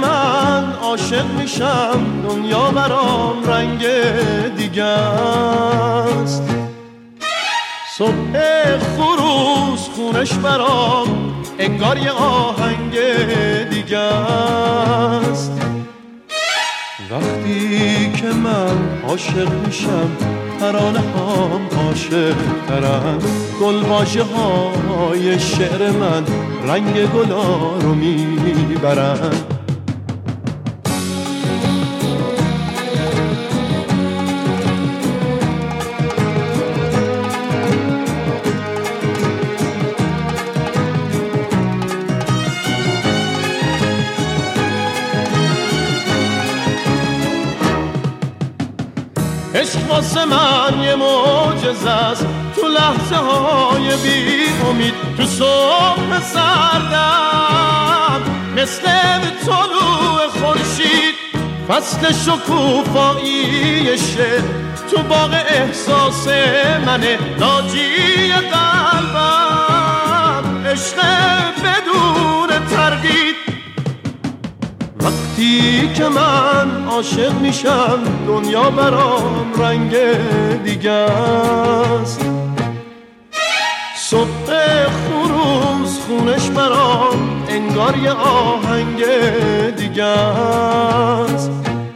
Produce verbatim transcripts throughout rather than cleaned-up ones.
من عاشق میشم دنیا برام رنگ دیگه است. صبح خروس خونش برام انگار یه آهنگ دیگه است. وقتی که من عاشق میشم ترانه هم عاشق ترن، گل واژه های شعر من رنگ گلا رو میبرن. عشق واسه من یه معجزه است، تو لحظه های بی امید، تو صبح سردم مثل طلوع خورشید، فصل شکوفایی شعر تو باغ احساس منه، ناجی قلبم عشق بدون تردید. وقتی که من عاشق میشم دنیا برام رنگ دیگه است. صبح خروس خونش برام انگار یه آهنگ دیگه است.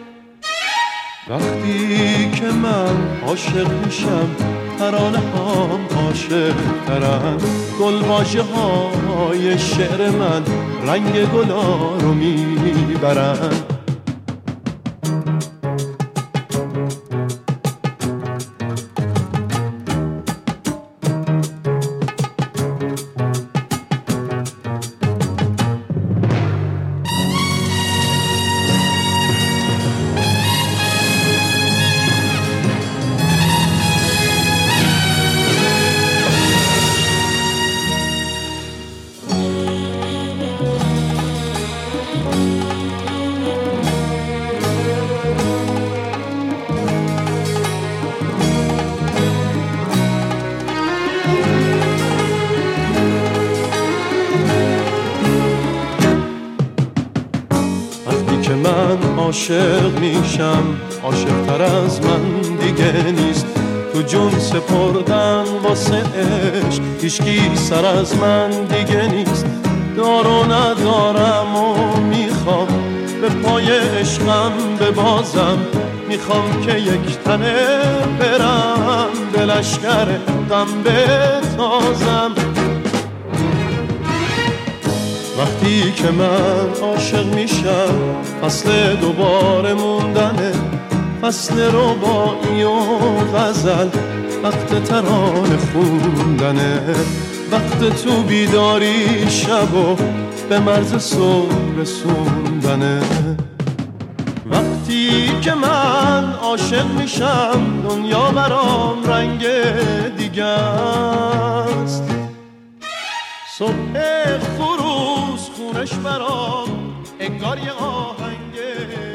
وقتی که من عاشق میشم ترانه هم عاشق ترن، گل واژه های شعر من رنگ گلا رو میبرن. که من عاشق میشم عاشق تر از من دیگه نیست، تو جون سپردن واسه عشق هیچکی سر از من دیگه نیست. دار و ندارم و میخوام به پای عشقم ببازم، میخوام که یک تنه برم به لشکر غم بتازم. وقتی که من عاشق میشم فصل دوباره موندنه، فصل رباعی و غزل، وقت ترانه خوندنه، وقت تو بیداری شب و به مرز صبح رسوندنه. وقتی که من عاشق میشم دنیا برام رنگ دیگه است. صبح خروس خونش برام انگار یه آهنگ